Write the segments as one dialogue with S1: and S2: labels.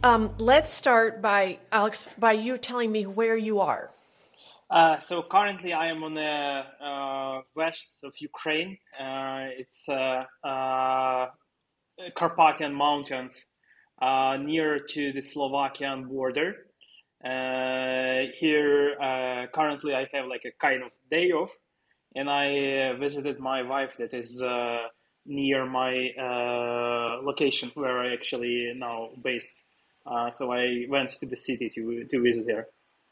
S1: Let's start by Alex, by you telling me where you are.
S2: So currently, I am on the west of Ukraine. It's Carpathian Mountains, near to the Slovakian border. Here, currently, I have like a kind of day off, and I visited my wife that is near my location where I actually now based. So I went to the city to visit her.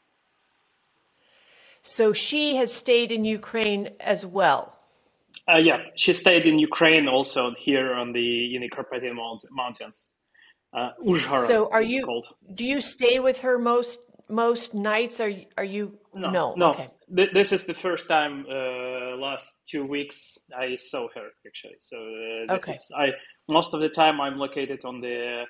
S1: So she has stayed in Ukraine as well.
S2: Yeah, she stayed in Ukraine also here on the in the Carpathian Mountains. Uzhhorod
S1: So
S2: it's called.
S1: do you stay with her most nights? Are you,
S2: No,
S1: no,
S2: no.
S1: okay.
S2: This is the first time last 2 weeks I saw her actually. So this
S1: Okay.
S2: is I most of the time I'm located on the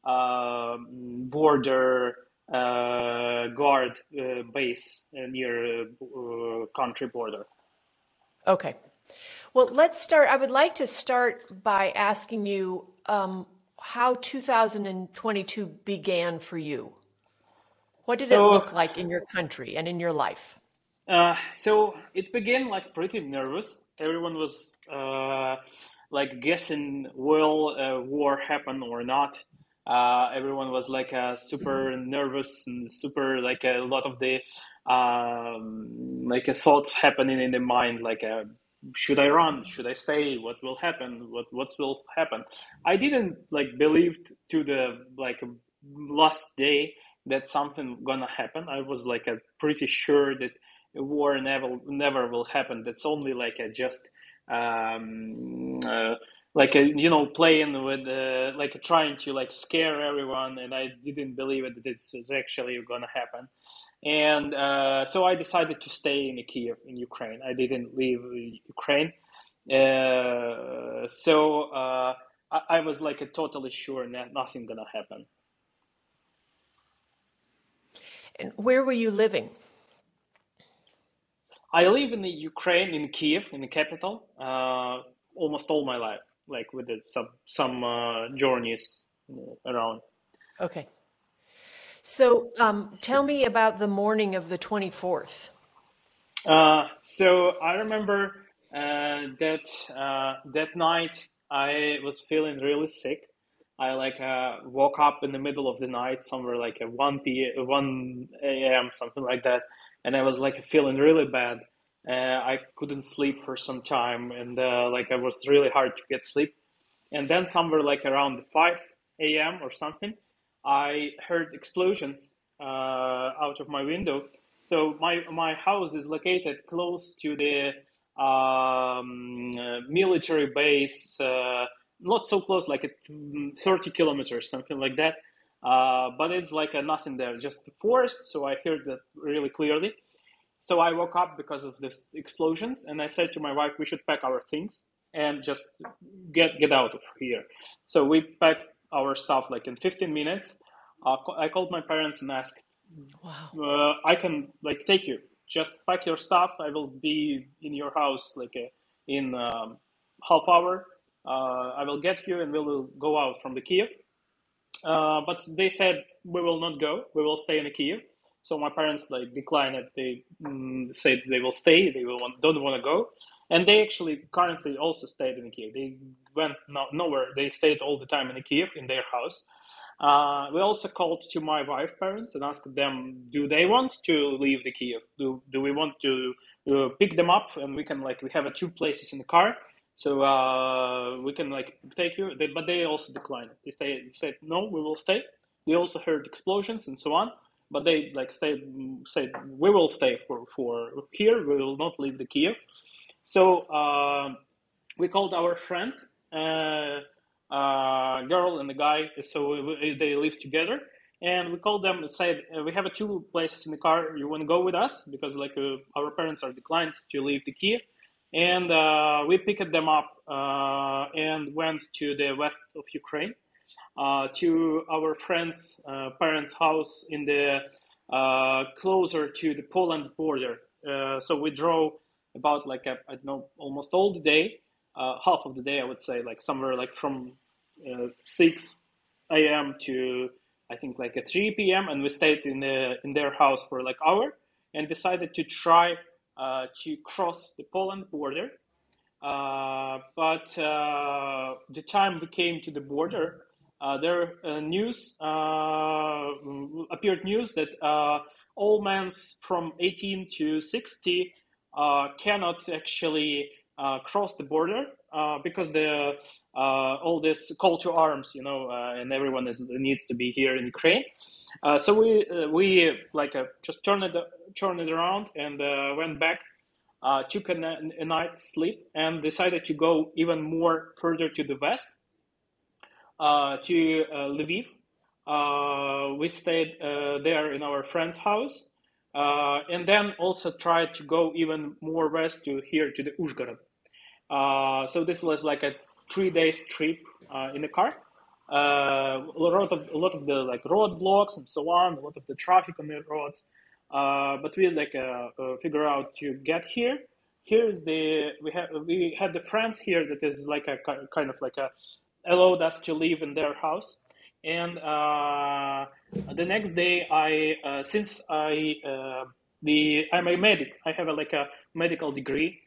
S2: border guard base near country border.
S1: Okay. Well, let's start. I would like to start by asking you how 2022 began for you. What did it
S2: So
S1: look like in your country and in your life?
S2: so it began like pretty nervous. Everyone was like guessing will war happen or not. Everyone was like super nervous and super like a lot of the thoughts happening in the mind like should I run? Should I stay? What will happen? What will happen? I didn't like believed to the like last day that something gonna happen. I was like pretty sure that war never will happen. That's only like a just like a playing with like trying to like scare everyone, and I didn't believe it that it's actually gonna happen. And so I decided to stay in Kiev in Ukraine. I didn't leave Ukraine. I was like totally sure that nothing gonna happen.
S1: And where were you living?
S2: I live in the Ukraine, in Kiev, in the capital, almost all my life, like with some journeys around.
S1: Okay. So tell me about the morning of the 24th.
S2: So I remember that night I was feeling really sick. I like woke up in the middle of the night, somewhere like at 1 a.m., something like that, and I was like feeling really bad. I couldn't sleep for some time, and like I was really hard to get sleep. And then somewhere like around 5 a.m. or something, I heard explosions out of my window. So my house is located close to the military base, not so close, like at 30 kilometers, something like that. But it's like nothing there, just the forest. So I heard that really clearly. So I woke up because of this explosions, and I said to my wife, "We should pack our things and just get out of here." So we packed our stuff like in 15 minutes. I called my parents and asked,
S1: Wow.
S2: "I can like take you. Just pack your stuff. I will be in your house like in half hour. I will get you, and we will go out from the Kiev." But they said we will not go. We will stay in Kiev. So my parents like declined it. They said they will stay. They don't want to go, and they actually currently also stayed in Kiev. They went nowhere. They stayed all the time in Kiev in their house. We also called to my wife's parents and asked them, do they want to leave the Kiev? Do we want to pick them up, and we can like we have two places in the car, so we can like take you. But they also declined. They said no, we will stay. They also heard explosions and so on, but they like said we will stay for here. We will not leave the Kiev. So we called our friends, girl and the guy. So they live together, and we called them and said, "We have two places in the car. You want to go with us?" Because like our parents are declined to leave the Kiev, and we picked them up and went to the west of Ukraine, to our friend's parents' house in the closer to the Poland border. So we drove about like I don't know, almost all the day, half of the day I would say, like somewhere like from 6 a.m. to I think like at 3 p.m. and we stayed in their house for like hour and decided to try to cross the Poland border. But the time we came to the border, there news appeared news that all men from 18 to 60 cannot actually cross the border because the all this call to arms, and everyone needs to be here in Ukraine. So we like just turned it around and went back, took a night's sleep, and decided to go even more further to the west, to Lviv. We stayed there in our friend's house, and then also tried to go even more west to here to the Uzhgorod. So this was like a 3 days trip in the car. A lot of the like roadblocks and so on, a lot of the traffic on the roads. But we like figure out to get here. Here is we had the friends here that is like a kind of like a allowed us to live in their house. And the next day, since I'm a medic, I have like a medical degree,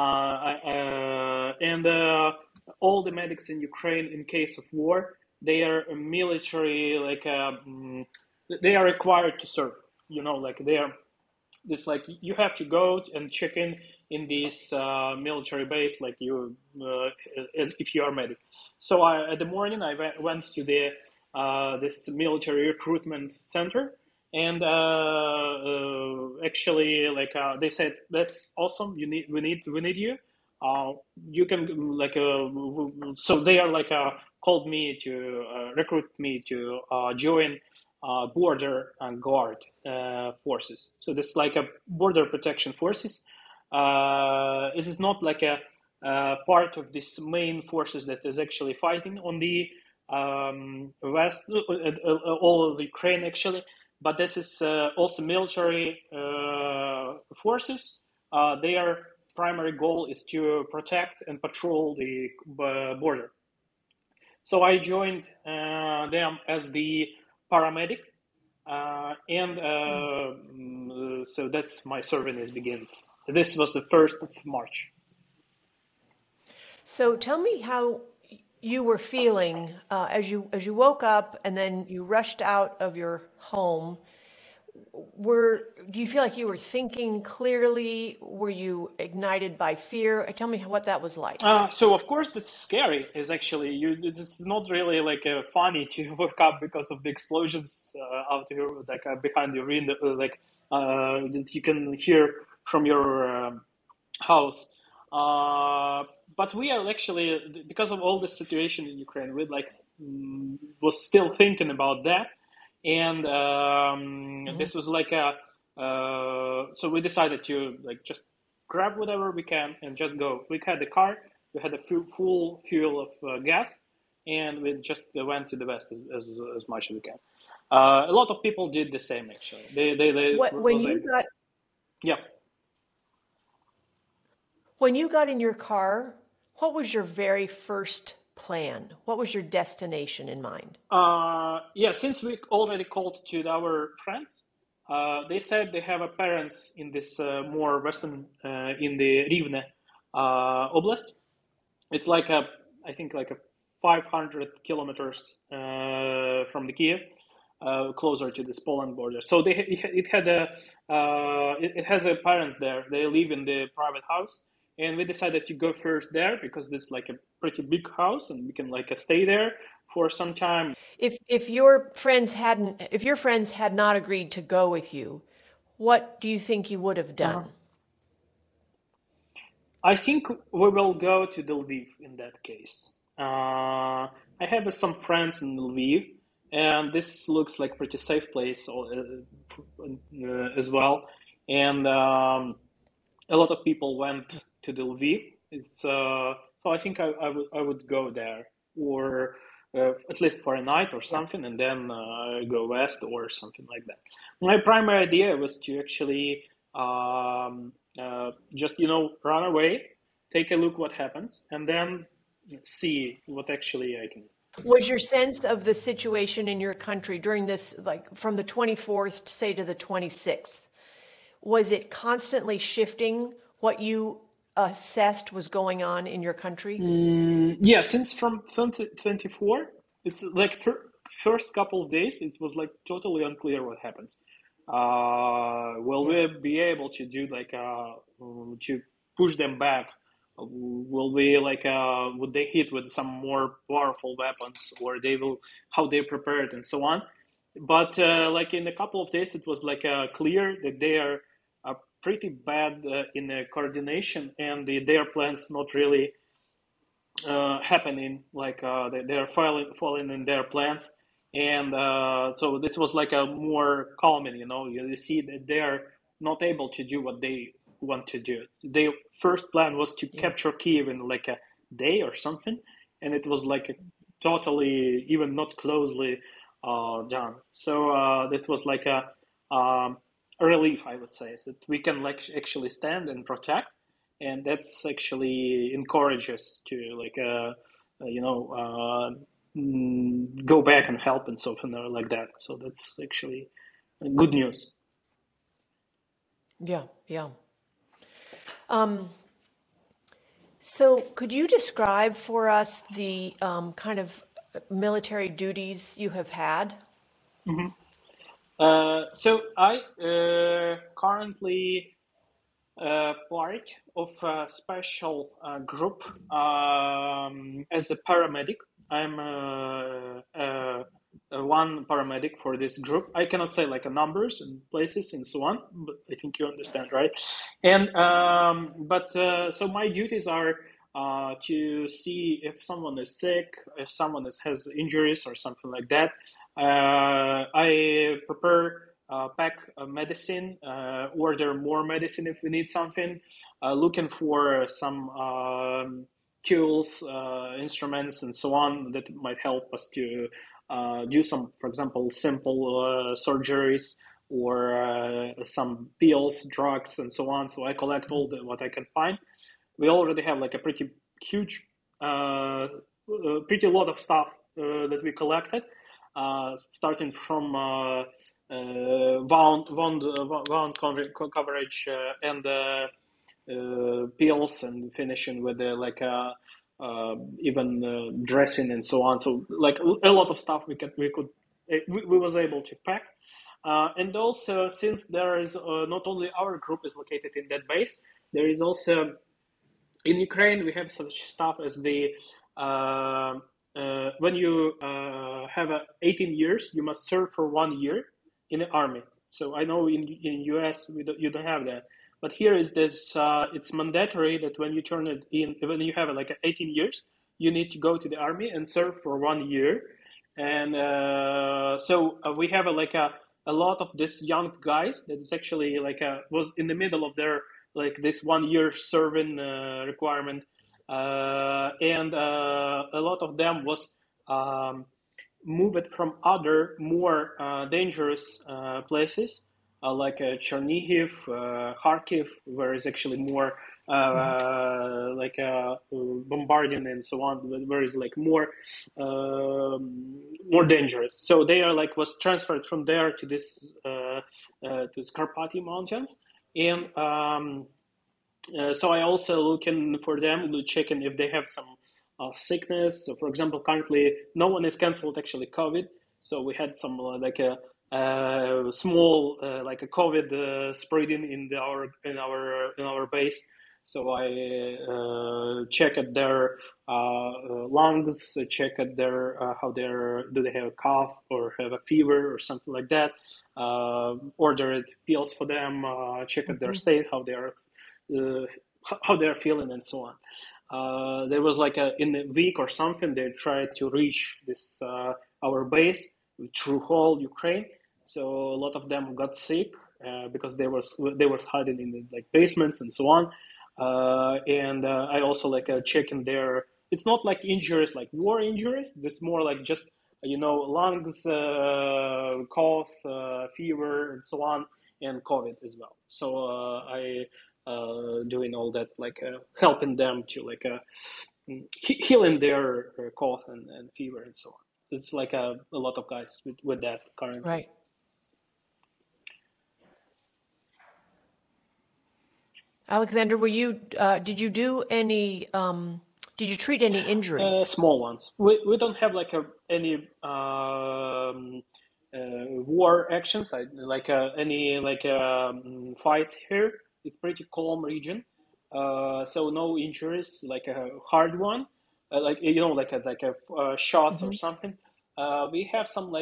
S2: and all the medics in Ukraine, in case of war, they are military, like they are required to serve. Like they are this like you have to go and check in this military base, like you as if you are medic. So at the morning I went to the this military recruitment center, and actually like they said, that's awesome, we need you. You can like so they are like called me to recruit me to join border and guard forces. So this is like a border protection forces. This is not like a part of this main forces that is actually fighting on the west, all of Ukraine actually. But this is also military forces. Their primary goal is to protect and patrol the border. So I joined them as the paramedic, and so that's my service begins. This was the 1st of March.
S1: So tell me how you were feeling as you woke up and then you rushed out of your home. Do you feel like you were thinking clearly? Were you ignited by fear? Tell me what that was like.
S2: So of course that's scary. Is actually it's not really like funny to wake up because of the explosions out here, like behind your window, like that you can hear from your house. But we are actually, because of all the situation in Ukraine, we like was still thinking about that. And this was like so we decided to like just grab whatever we can and just go. We had the car, we had a full fuel of gas, and we just went to the west as much as we can. A lot of people did the same actually.
S1: When you got
S2: yeah.
S1: When you got in your car, what was your very first plan? What was your destination in mind?
S2: Yeah, since we already called to our friends, they said they have a parents in this more western, in the Rivne Oblast. It's like I think like a 500 kilometers from the Kiev, closer to this Poland border. So it has a parents there. They live in the private house. And we decided to go first there because this is like a pretty big house and we can like stay there for some time.
S1: If your friends had not agreed to go with you, what do you think you would have done?
S2: I think we will go to Lviv in that case. I have some friends in Lviv, and this looks like pretty safe place as well. And a lot of people went to Lviv. So I think I would go there, or at least for a night or something, and then go west or something like that. My primary idea was to actually just run away, take a look what happens, and then see what actually I can.
S1: Was your sense of the situation in your country during this, like from the 24th, say to the 26th, was it constantly shifting what you assessed was going on in your country?
S2: Yeah, since from 2024, it's like first couple of days, it was like totally unclear what happens. Will
S1: Yeah.
S2: we be able to do like to push them back? Will we like would they hit with some more powerful weapons, or they will how they prepared and so on? But like in a couple of days, it was like clear that they are pretty bad in coordination, and their plans not really happening. Like they are falling in their plans, and so this was like a more calming. You see that they are not able to do what they want to do. Their first plan was to
S1: Yeah.
S2: capture Kiev in like a day or something, and it was like totally even not closely done. So that was like a relief, I would say, is that we can like actually stand and protect, and that's actually encourages to like you know go back and help and something like that. So that's actually good news.
S1: Yeah. Yeah. Um, so could you describe for us the kind of military duties you have had?
S2: Hmm. So I currently part of a special group as a paramedic. I'm one paramedic for this group. I cannot say like a numbers and places and so on, but I think you understand, right? And but so my duties are to see if someone is sick, if someone has injuries or something like that. I prepare pack medicine, order more medicine if we need something, looking for some tools, instruments, and so on that might help us to do some, for example, simple surgeries or some pills, drugs, and so on. So I collect all what I can find. We already have like a pretty huge, pretty lot of stuff that we collected, starting from wound coverage and peels, and finishing with like even dressing and so on. So like a lot of stuff we was able to pack. And also, since there is not only our group is located in that base, there is also in Ukraine we have such stuff as the when you have 18 years, you must serve for 1 year in the army. So I know in US you don't have that, but here is this. It's mandatory that when you turn it in, when you have like 18 years, you need to go to the army and serve for 1 year. And so we have a lot of these young guys that is actually like was in the middle of their like this 1 year serving requirement, and a lot of them was moved from other more dangerous places like Chernihiv, Kharkiv, where is actually more like bombarding and so on, where is like more dangerous. So they are like was transferred from there to this to Scarpati Mountains, and so I also looking for them, checking if they have some sickness. So, for example, currently no one is canceled actually COVID. So we had some like a small like a COVID spreading in our base. So I checked their lungs, checked their how their do they have a cough or have a fever or something like that. Ordered pills for them, checked their
S1: Hmm.
S2: state, uh, how they're feeling and so on. There was like in a week or something they tried to reach this our base through whole Ukraine. So a lot of them got sick because they were hiding in the like basements and so on. And I also like checking their. It's not like injuries like war injuries. This more like just lungs, cough, fever, and so on, and COVID as well. So I doing all that, like helping them to like healing their cough and fever and so on. It's like a lot of guys with that currently.
S1: Right. Alexander, did you do any, did you treat any injuries?
S2: Small ones. We don't have like any war actions, any fights here. It's pretty calm region, so no injuries, like a hard one, shots or
S1: Hmm.
S2: something. We have some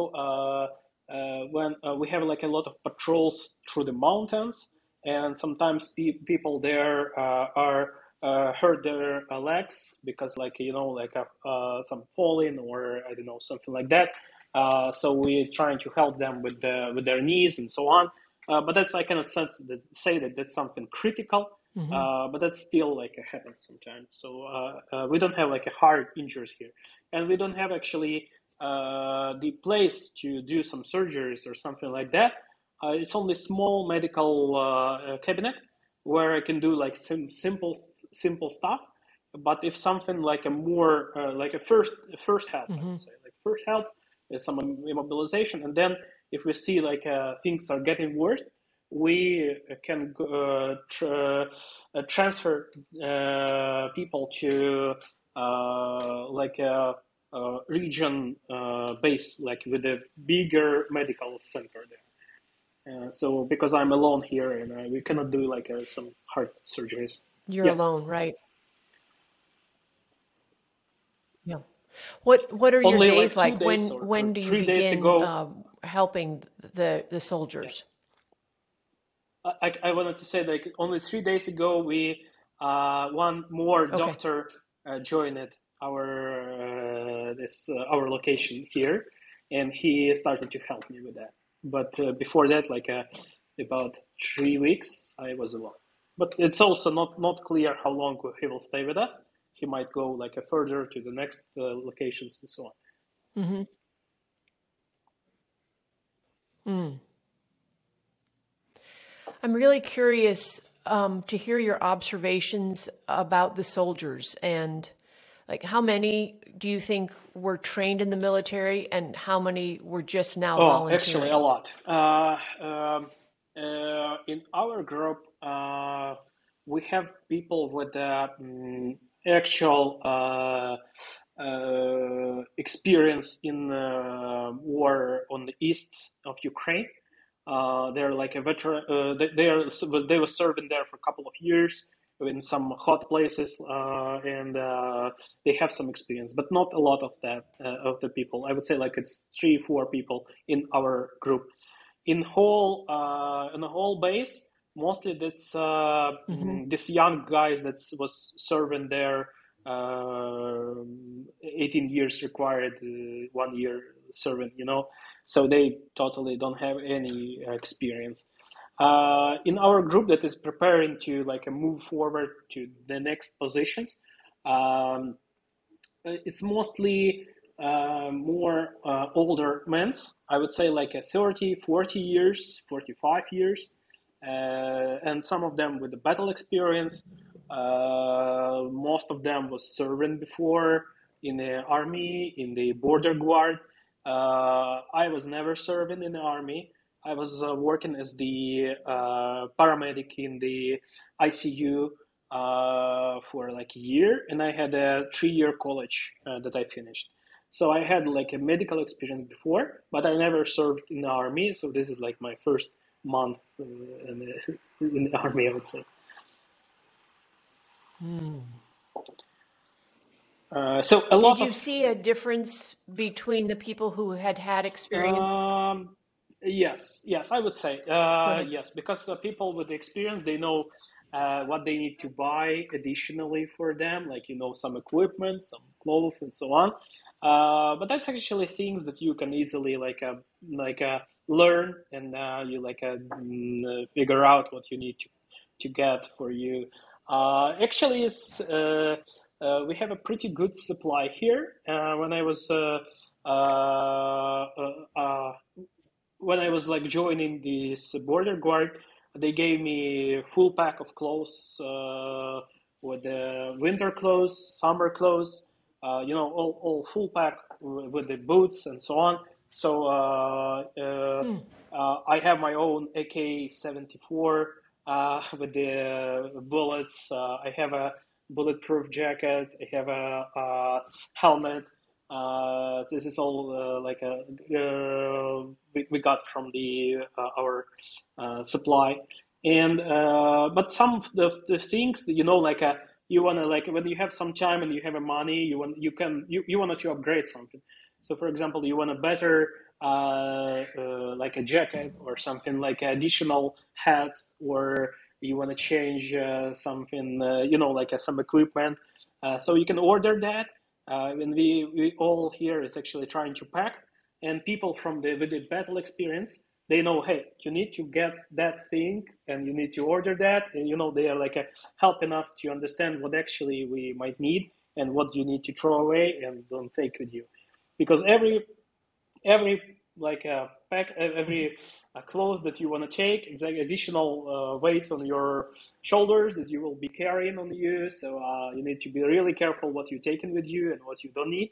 S2: when we have like a lot of patrols through the mountains, and sometimes people there are hurt their legs because some falling or I don't know, something like that. So we're trying to help them with their knees and so on. But that's, I cannot say that that's something critical.
S1: Hmm.
S2: But that still happens sometimes. So we don't have like a hard injuries here, and we don't have actually the place to do some surgeries or something like that. It's only small medical cabinet where I can do like simple stuff. But if something like a more like a first help, I
S1: Hmm.
S2: would say, like first help is some immobilization, and then if we see things are getting worse, we can transfer people to region base, like with a bigger medical center there. So because I'm alone here and we cannot do some heart surgeries.
S1: You're
S2: Yeah,
S1: alone, right? Yeah. What are your
S2: only
S1: days
S2: like two
S1: like?
S2: days or
S1: When do you
S2: 3 days
S1: begin
S2: ago.
S1: helping the
S2: Yeah,
S1: soldiers?
S2: I wanted to say like only 3 days ago we one more
S1: Okay.
S2: doctor joined our location here, and he started to help me with that. But before that, about 3 weeks, I was alone. But it's also not clear how long he will stay with us. He might go further to the next locations and so on.
S1: Hmm. Mm. I'm really curious to hear your observations about the soldiers and like how many do you think were trained in the military and how many were just now
S2: Oh, actually, a
S1: volunteering?
S2: lot. In our group, we have people with actual experience in war on the east of Ukraine. They're like a veteran. They were serving there for a couple of years in some hot places, and they have some experience, but not a lot of that of the people. I would say like it's 3, 4 people in our group. In the whole base, mostly
S1: Hmm.
S2: this young guys that was serving there. 18 years required, 1 year serving, so they totally don't have any experience. In our group that is preparing to move forward to the next positions, um, it's mostly more older men. I would say like a 30, 40 years, 45 years, and some of them with the battle experience. Most of them was serving before in the army, in the border guard. I was never serving in the army. I was working as the paramedic in the ICU for like a year, and I had a 3 year college that I finished. So I had like a medical experience before, but I never served in the army. So this is like my first month in the army, I would say.
S1: Mm.
S2: So a
S1: Did
S2: lot
S1: you
S2: of
S1: see a difference between the people who had experience?
S2: Um, yes, I would say
S1: Go ahead.
S2: yes, because people with experience, they know what they need to buy additionally for them, like some equipment, some clothes, and so on. But that's actually things that you can easily learn, and you figure out what you need to get for you. Actually, we have a pretty good supply here. Uh, uh, when I was like joining this border guard, they gave me full pack of clothes with the winter clothes, summer clothes, all full pack with the boots and so on. So I have my own AK-74 with the bullets. I have a bulletproof jacket. I have a helmet. This is all we got from the our supply. And but some of the things that, you want to, like, when you have some time and you have a money, you want to upgrade something. So for example, you want a better like a jacket or something, like an additional hat, or you want to change something, like some equipment. So you can order that. And we all here is actually trying to pack, and people with the battle experience, they know, hey, you need to get that thing and you need to order that. And, they are like helping us to understand what actually we might need and what you need to throw away and don't take with you. Because every like pack, every clothes that you want to take, it's like additional weight on your shoulders that you will be carrying on you. So you need to be really careful what you're taking with you and what you don't need.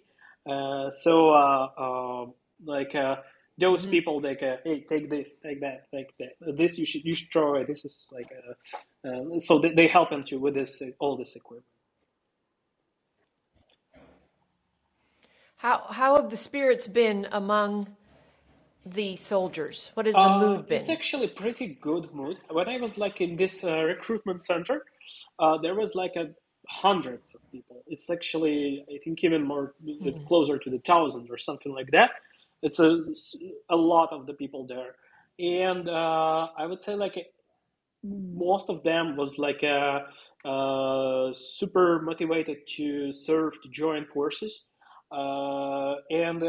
S2: Like those people, like, hey, take this, take that, take that. This you should throw away. This is like so they help you with this all this equipment.
S1: How have the spirits been among the soldiers? What has the mood been?
S2: It's actually pretty good mood. When I was like in this recruitment center, there was like hundreds of people. It's actually, I think, even more closer to the thousand or something like that. It's a lot of the people there, and I would say like most of them was like super motivated to serve, to join forces, and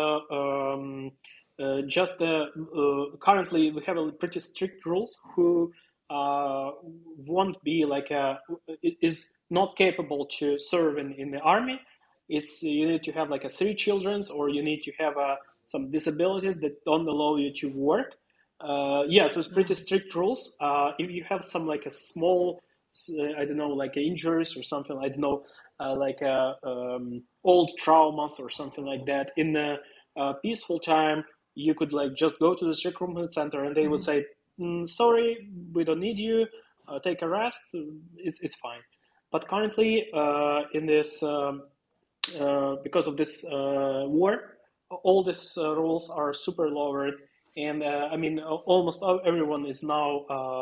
S2: just currently we have a pretty strict rules who won't be like is not capable to serve in the army. It's you need to have like 3 children, or you need to have some disabilities that don't allow you to work. Yeah, so it's pretty strict rules. If you have some like a small, I don't know, like injuries or something, I don't know, like old traumas or something like that, in a peaceful time, you could like just go to the recruitment center and they would say, sorry, we don't need you, take a rest, it's fine. But currently, in this, because of this war, all these rules are super lowered, and I mean, almost everyone is now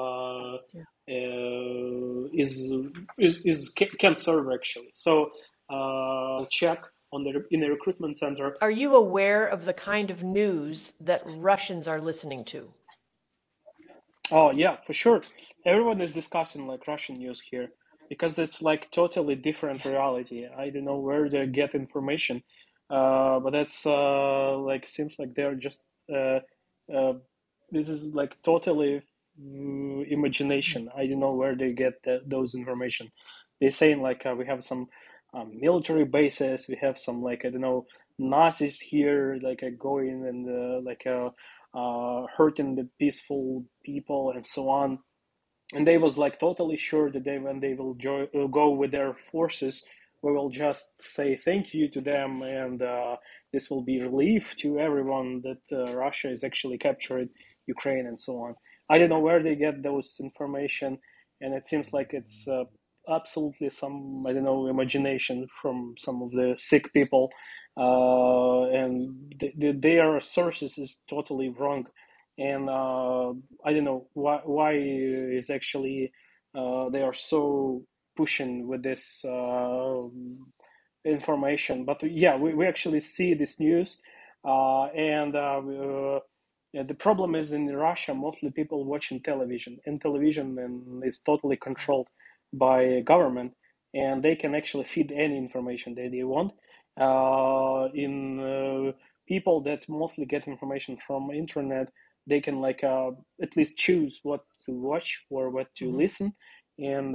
S2: can serve actually. So check on in the recruitment center.
S1: Are you aware of the kind of news that Russians are listening to?
S2: Oh yeah, for sure. Everyone is discussing like Russian news here because it's like totally different reality. I don't know where they get information, but that's like seems like they're just this is like totally imagination. I don't know where they get those information. They're saying like we have some military bases, we have some like, I don't know, Nazis here like going and hurting the peaceful people and so on. And they was like totally sure that when they will go with their forces, we will just say thank you to them, and this will be relief to everyone that Russia is actually captured Ukraine and so on. I don't know where they get those information, and it seems like it's absolutely some, I don't know, imagination from some of the sick people, and their sources is totally wrong. And I don't know why is actually they are so pushing with this information. But yeah, we actually see this news, and yeah, the problem is in Russia, mostly people watching television, and television is totally controlled by government, and they can actually feed any information that they want. In people that mostly get information from internet, they can like at least choose what to watch or what to listen, and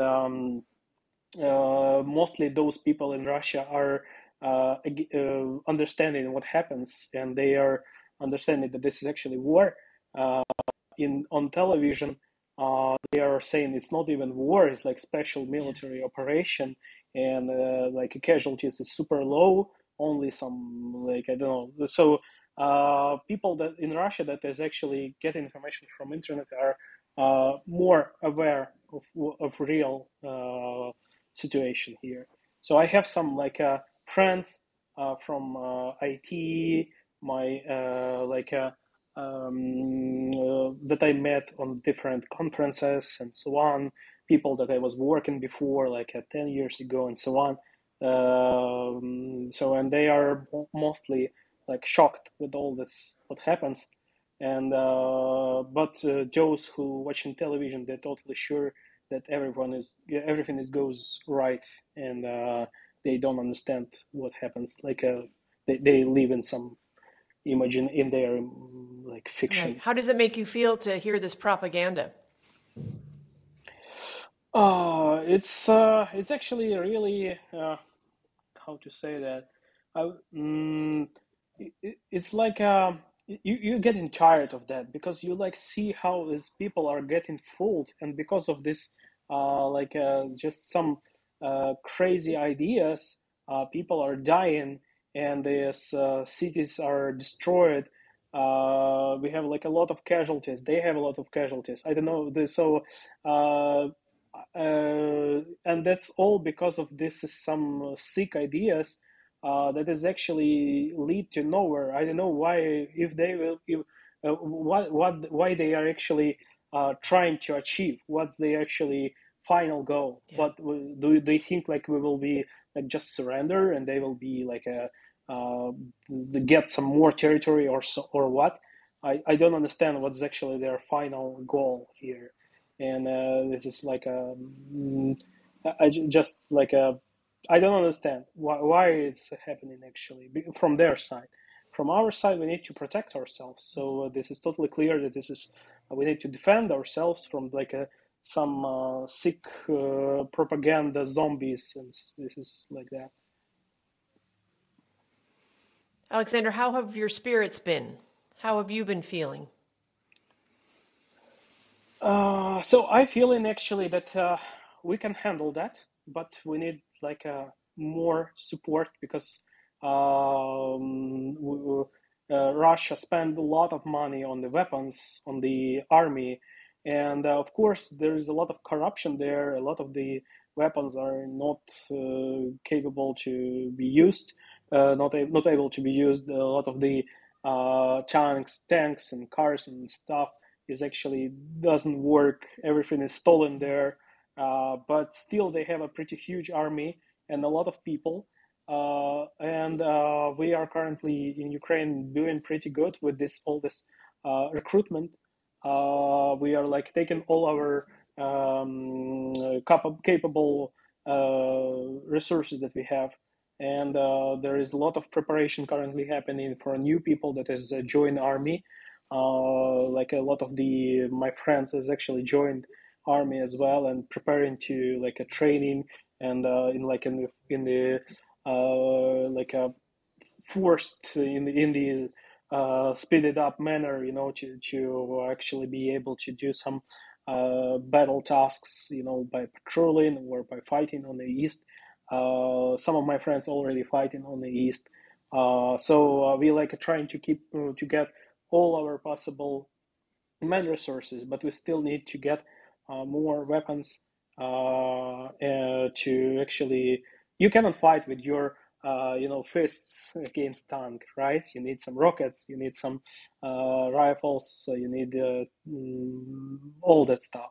S2: mostly those people in Russia are understanding what happens, and they are understanding that this is actually war. In on television, They are saying it's not even war; it's like special military operation, and like casualties is super low. Only some like I don't know. So people that in Russia that is actually getting information from internet are more aware of real situation here. So I have some like friends from IT, my that I met on different conferences and so on, people that I was working before, like 10 years ago and so on. So, and they are mostly like shocked with all this, what happens. And, but those who watching television, they're totally sure that everything is goes right, and they don't understand what happens. Like they live in some imagine in their like
S1: Right.
S2: fiction.
S1: How does it make you feel to hear this propaganda?
S2: It's actually really how to say that. I, mm, it's like you're getting tired of that because you like see how these people are getting fooled, and because of this just some crazy ideas, people are dying, and these cities are destroyed. We have like a lot of casualties. They have a lot of casualties. I don't know. Uh, and that's all because of this some sick ideas that is actually lead to nowhere. I don't know why if they will if, what why they are actually trying to achieve. What's the actually final goal?
S1: Yeah.
S2: What do they think like we will be like just surrender and they will be like a get some more territory or so or what? I don't understand what's actually their final goal here, and this is like just like a I don't understand why it's happening actually from their side. From our side, we need to protect ourselves. So this is totally clear that this is we need to defend ourselves from like some sick propaganda zombies, and this is like that.
S1: Alexander, how have your spirits been? How have you been feeling?
S2: So I feeling actually that we can handle that, but we need like more support because Russia spent a lot of money on the weapons, on the army, and of course there is a lot of corruption there. A lot of the weapons are not capable to be used, not able to be used. A lot of the tanks and cars and stuff is actually doesn't work. Everything is stolen there, but still they have a pretty huge army and a lot of people. And we are currently in Ukraine doing pretty good with this all this recruitment. We are like taking all our capable resources that we have, and there is a lot of preparation currently happening for new people that is join army. Like a lot of the my friends has actually joined army as well and preparing to like a training and in the like a forced in the speeded up manner, you know, to actually be able to do some battle tasks, you know, by patrolling or by fighting on the east. Some of my friends already fighting on the east. So we like trying to keep to get all our possible man resources, but we still need to get more weapons to actually. You cannot fight with your you know fists against tank, right? You need some rockets, you need some rifles, so you need all that stuff.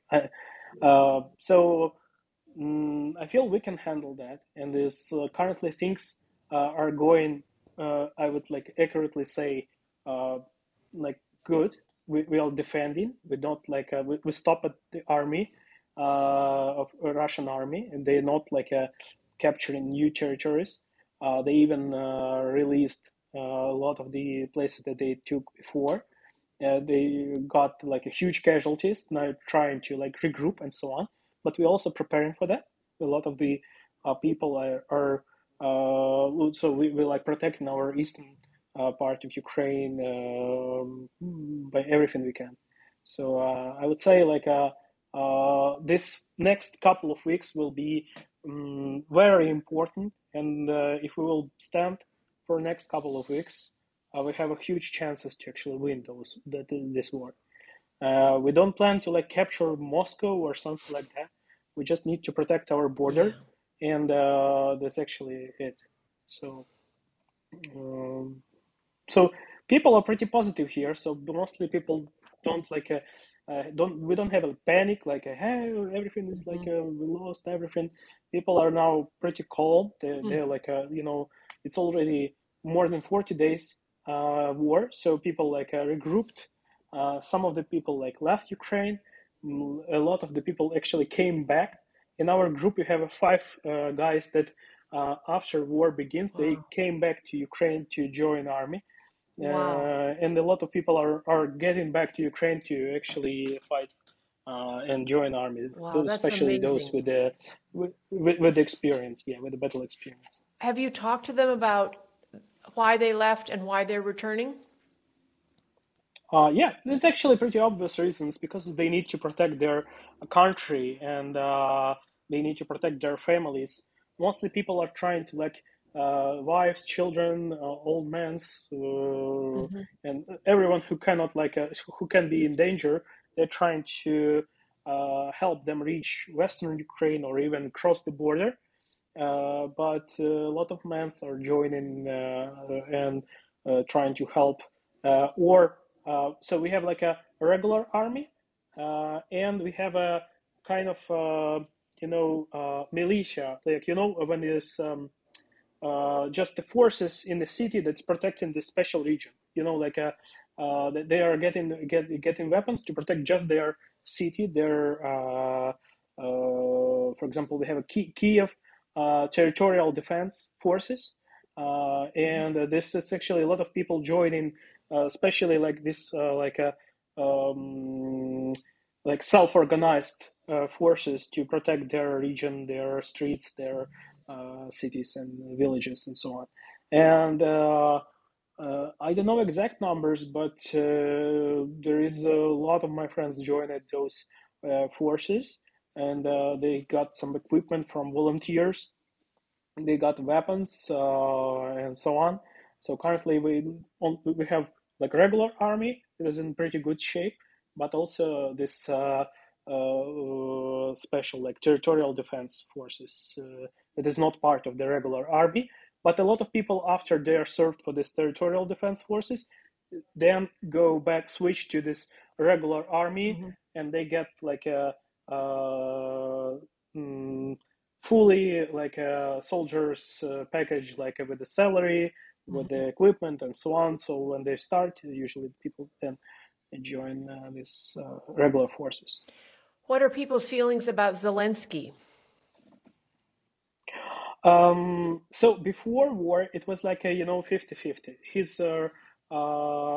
S2: So I feel we can handle that, and this currently things are going. I would like accurately say, uh, like good. We are defending. We don't like we stop at the army of Russian army, and they're not like capturing new territories. They even released a lot of the places that they took before. They got like a huge casualties now, trying to like regroup and so on. But we're also preparing for that. A lot of the people are so we like protecting our eastern part of Ukraine by everything we can. So I would say like this next couple of weeks will be very important, and if we will stand for next couple of weeks, we have a huge chances to actually win this war. We don't plan to like capture Moscow or something like that. We just need to protect our
S1: Yeah.
S2: border, and that's actually it. So, um, so people are pretty positive here. So mostly people don't like don't we don't have a panic like hey everything is like
S1: Hmm.
S2: we lost everything. People are now pretty calm. They're like it's already more than 40 days war. So people like regrouped. Some of the people like left Ukraine. A lot of the people actually came back. In our group, we have five guys that after war begins, they
S1: Wow.
S2: came back to Ukraine to join army,
S1: Wow.
S2: and a lot of people are getting back to Ukraine to actually fight and join army.
S1: Wow.
S2: Those,
S1: That's
S2: especially those
S1: amazing.
S2: with the experience, yeah, with the battle experience.
S1: Have you talked to them about why they left and why they're returning?
S2: Yeah, there's actually pretty obvious reasons because they need to protect their country and they need to protect their families. Mostly people are trying to like wives, children, old men,
S1: Hmm.
S2: and everyone who cannot like who can be in danger. They're trying to help them reach Western Ukraine or even cross the border. But a lot of men are joining and trying to help. Or so we have like a regular army, and we have a kind of militia, like when there's just the forces in the city that's protecting the special region. Like they are getting weapons to protect just their city. For example, we have a Kiev territorial defense forces,
S1: Hmm.
S2: and this is actually a lot of people joining, especially like this, um, like self-organized forces to protect their region, their streets, their cities and villages and so on. And I don't know exact numbers, but there is a lot of my friends joined those forces, and they got some equipment from volunteers. They got weapons and so on. So currently we have like regular army that is in pretty good shape, but also this special like territorial defense forces that is not part of the regular army. But a lot of people after they are served for this territorial defense forces, then go back switch to this regular army,
S1: Hmm.
S2: and they get like a mm, fully like a soldier's package, like with the salary, with
S1: Hmm.
S2: the equipment, and so on. So when they start, usually people then join these regular forces.
S1: What are people's feelings about Zelensky?
S2: So before war, it was like a 50-50. Uh,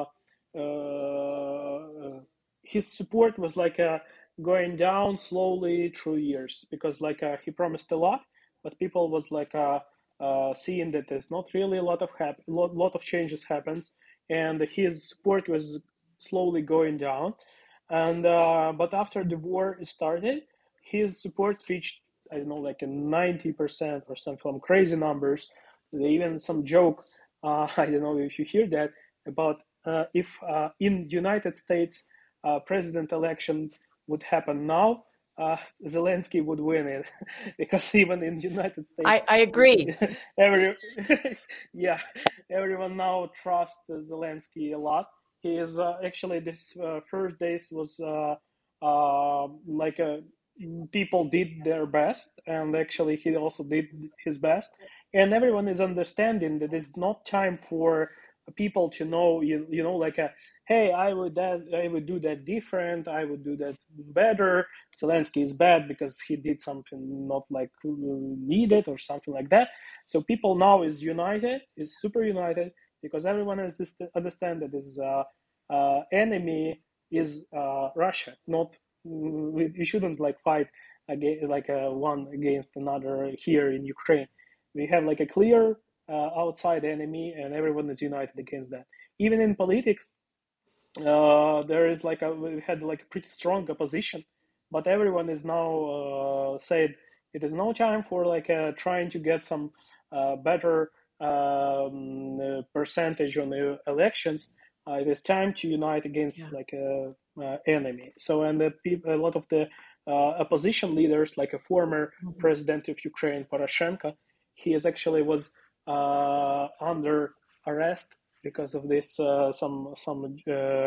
S2: his support was like going down slowly through years because like he promised a lot, but people was like seeing that there's not really a lot of changes happens, and his support was slowly going down. And but after the war started, his support reached, I don't know, like a 90% or some crazy numbers. Even some joke, I don't know if you hear that, about if in United States president election would happen now, Zelensky would win it because even in United States,
S1: I agree.
S2: every yeah, everyone now trusts Zelensky a lot. He is actually this first days was like a people did their best, and actually he also did his best, and everyone is understanding that it's not time for people to know like hey, I would do that different, I would do that better. Zelensky is bad because he did something not like needed or something like that. So people now is super united because everyone is understand that this enemy is Russia, not we shouldn't like fight against like one against another here in Ukraine. We have like a clear outside enemy, and everyone is united against that. Even in politics, there is like we had like a pretty strong opposition, but everyone is now said it is no time for like trying to get some better percentage on the elections. It is time to unite against
S1: Yeah.
S2: like a enemy. So and a lot of the opposition leaders, like a former
S1: Mhm.
S2: president of Ukraine, Poroshenko, he is actually was under arrest because of this some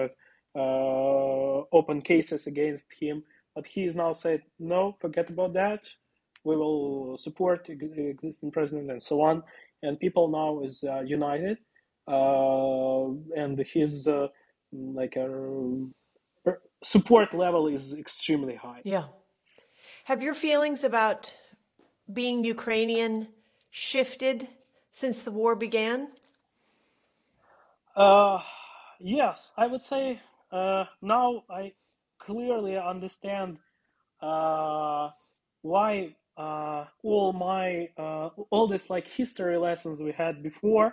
S2: open cases against him. But he is now said no, forget about that. We will support existing president and so on. And people now is united, and his like support level is extremely high.
S1: Yeah. Have your feelings about being Ukrainian shifted since the war began?
S2: Uh, yes, I would say now I clearly understand why all this like history lessons we had before.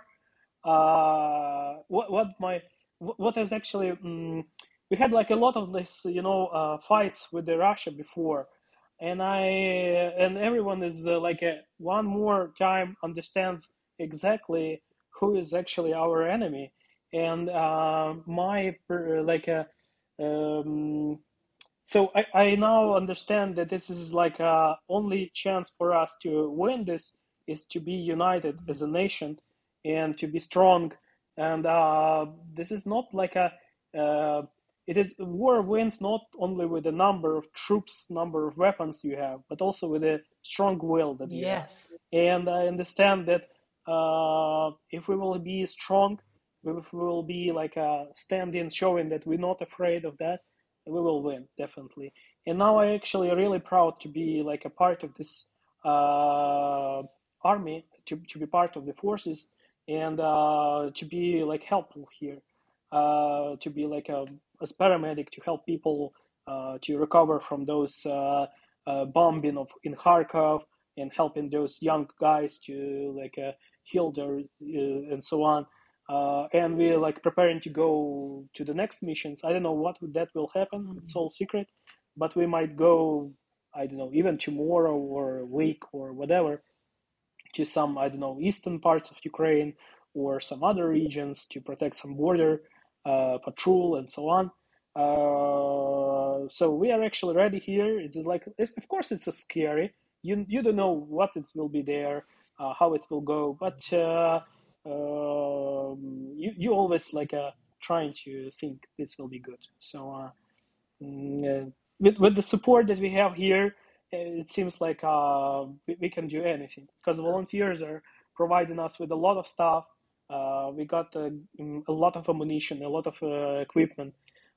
S2: What is actually we had like a lot of this fights with the Russia before, and everyone is like one more time understands exactly who is actually our enemy, and my like um, so I now understand that this is like only chance for us to win this is to be united as a nation and to be strong. And this is not like a it is war wins not only with the number of troops, number of weapons you have, but also with a strong will that you have.
S1: Yes.
S2: And I understand that if we will be strong, if we will be like standing, showing that we're not afraid of that, we will win definitely. And now I actually really proud to be like a part of this army, to be part of the forces, and to be like helpful here, to be like as paramedic to help people to recover from those bombing of in Kharkov, and helping those young guys to like heal their and so on. And we're like preparing to go to the next missions. I don't know what that will happen. It's all secret, but we might go. I don't know, even tomorrow or a week or whatever, to some, I don't know, eastern parts of Ukraine or some other regions to protect some border patrol and so on. So we are actually ready here. It's like, of course, it's a scary. You don't know what it will be there, how it will go, but you always like trying to think this will be good. So with the support that we have here, it seems like we can do anything because volunteers are providing us with a lot of stuff. We got a lot of ammunition, a lot of equipment,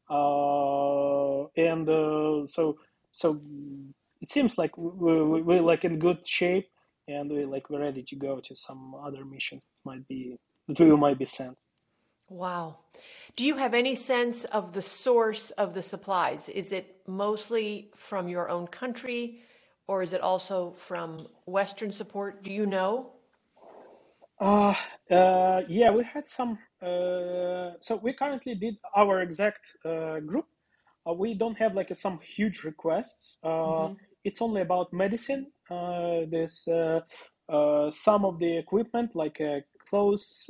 S2: and so it seems like we're like in good shape, and we're ready to go to some other missions that we might be sent.
S1: Wow. Do you have any sense of the source of the supplies? Is it mostly from your own country, or is it also from Western support? Do you know?
S2: Uh, yeah, we had some. So we currently did our exact group. We don't have like some huge requests.
S1: Hmm.
S2: It's only about medicine. There's some of the equipment like clothes,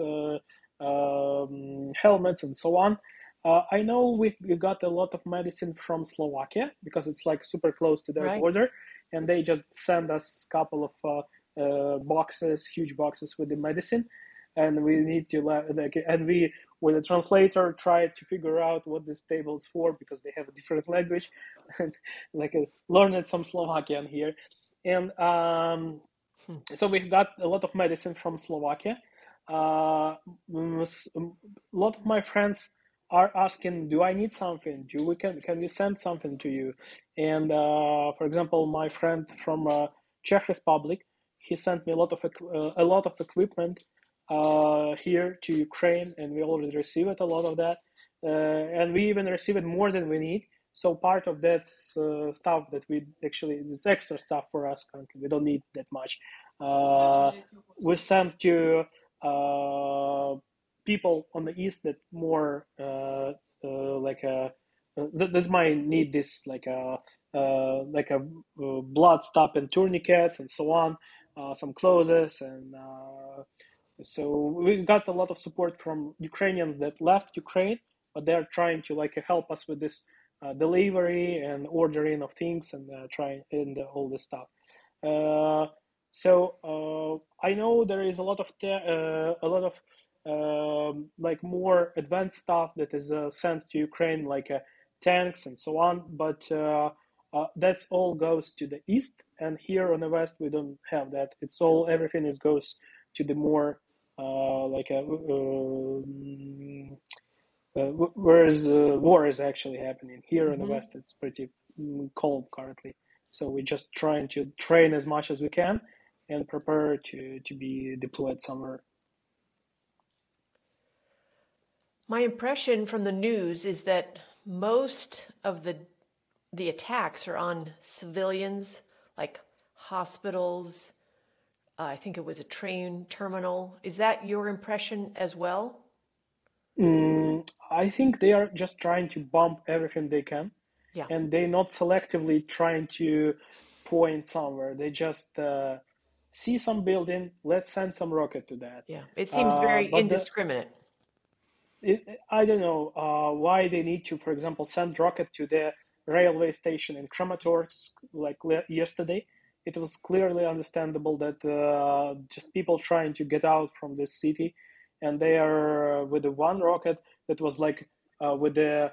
S2: helmets, and so on. I know we got a lot of medicine from Slovakia because it's like super close to their
S1: Right.
S2: border, and they just send us a couple of boxes, huge boxes with the medicine, and we need to like, and we with a translator try to figure out what this table is for because they have a different language, and like learned some Slovakian here, and
S1: Hmm.
S2: so we've got a lot of medicine from Slovakia. A lot of my friends are asking, "Do I need something? Can we send something to you?" And for example, my friend from Czech Republic, he sent me a lot of equipment here to Ukraine, and we already received a lot of that, and we even received more than we need. So part of that stuff that we actually it's extra stuff for us currently. We don't need that much. Uh, we sent to people on the east that more that might need this blood stopping tourniquets and so on, some clothes, and so we got a lot of support from Ukrainians that left Ukraine, but they're trying to help us with this delivery and ordering of things and trying and all this stuff. Uh, I know there is a lot of more advanced stuff that is sent to Ukraine, tanks and so on. But that's all goes to the east, and here on the west we don't have that. It's all everything is goes to the more whereas war is actually happening. Here in the west, it's pretty cold currently. So we're just trying to train as much as we can and prepare to be deployed somewhere.
S1: My impression from the news is that most of the attacks are on civilians, like hospitals. I think it was a train terminal. Is that your impression as well?
S2: I think they are just trying to bomb everything they can,
S1: Yeah.
S2: and they're not selectively trying to point somewhere. They just see some building, let's send some rocket to that.
S1: Yeah. It seems very
S2: But
S1: indiscriminate.
S2: I don't know why they need to, for example, send rocket to the railway station in Kramatorsk yesterday. It was clearly understandable that just people trying to get out from this city, and they are with the one rocket that was with the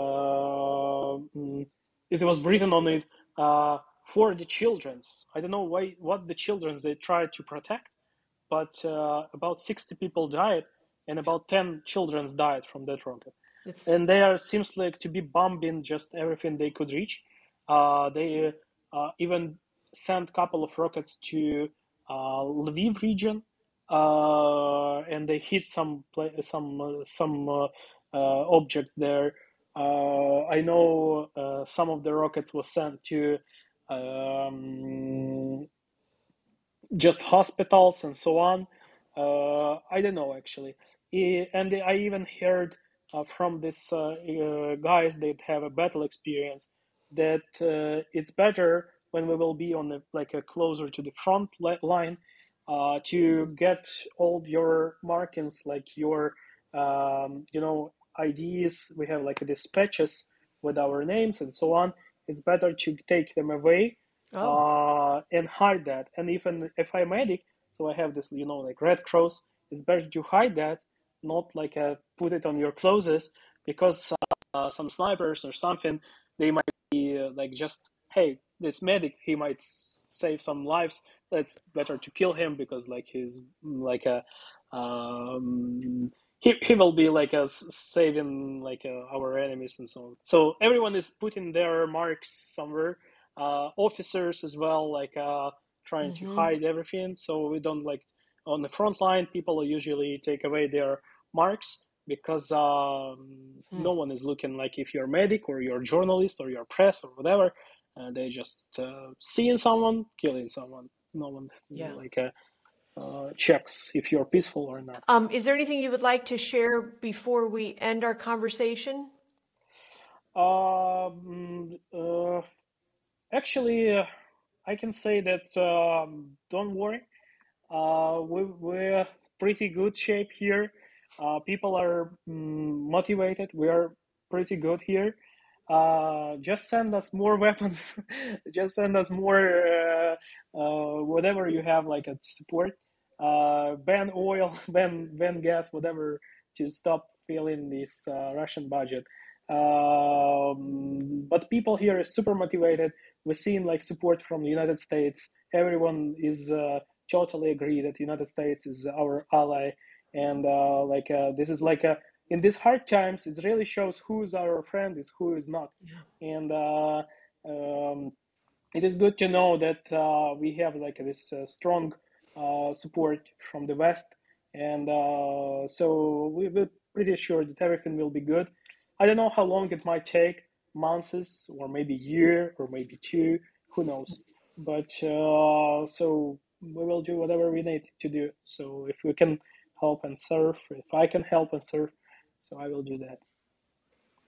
S2: it was written on it for the children's. I don't know what the children's they tried to protect, but about 60 people died and about 10 children died from that rocket.
S1: It's
S2: And they are seems like to be bombing just everything they could reach. They even sent a couple of rockets to Lviv region, and they hit some objects there. I know some of the rockets were sent to just hospitals and so on. I don't know actually. And I even heard from this guys that have a battle experience that it's better when we will be on a closer to the front line to get all your markings, like your IDs. We have these patches with our names and so on. It's better to take them away
S1: oh,
S2: and hide that. And even if I'm medic, so I have this, Red Cross, it's better to hide that, not put it on your clothes, because some snipers or something, they might be just, hey, this medic, he might save some lives. It's better to kill him because he's he will be saving our enemies and so on. So everyone is putting their marks somewhere, officers as well, trying to hide everything. So we don't on the front line, people usually take away their marks because no one is looking if you're a medic or you're a journalist or you're press or whatever. They just seeing someone, killing someone. No one's
S1: yeah.
S2: checks if you're peaceful or not.
S1: Is there anything you would like to share before we end our conversation?
S2: Actually, I can say that don't worry. We're pretty good shape here. People are motivated. We are pretty good here. Just send us more weapons. Just send us more whatever you have a support. Ban oil, ban gas, whatever to stop filling this Russian budget. But people here are super motivated. We're seeing support from the United States. Everyone is totally agree that the United States is our ally, and this is in these hard times, it really shows who is our friend, is who is not, and it is good to know that we have this strong support from the West, and so we're pretty sure that everything will be good. I don't know how long it might take, months or maybe a year or maybe two, who knows. But so we will do whatever we need to do. So if we can help and serve, if I can help and serve, so I will do that.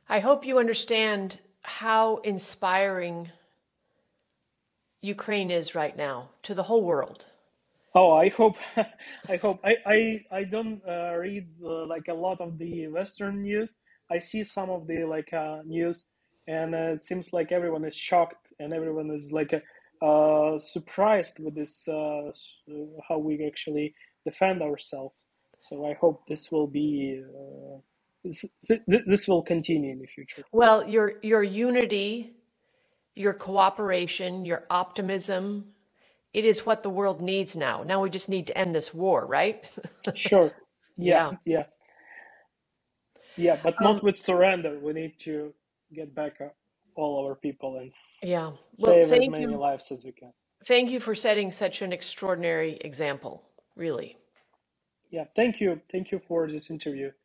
S1: I hope you understand how inspiring Ukraine is right now to the whole world.
S2: Oh, I hope, I don't read like a lot of the Western news. I see some of the like news, and it seems like everyone is shocked and everyone is like surprised with this how we actually defend ourselves. So I hope this will be this will continue in the future.
S1: Well, your unity, your cooperation, your optimism, it is what the world needs now. Now we just need to end this war, right?
S2: Sure. Yeah,
S1: Yeah.
S2: yeah, yeah, but not
S1: Um,
S2: with surrender. We need to get back all our people and
S1: yeah. Well,
S2: save as many lives as we can.
S1: thank you for setting such an extraordinary example, really.
S2: Yeah, thank you. Thank you for this interview.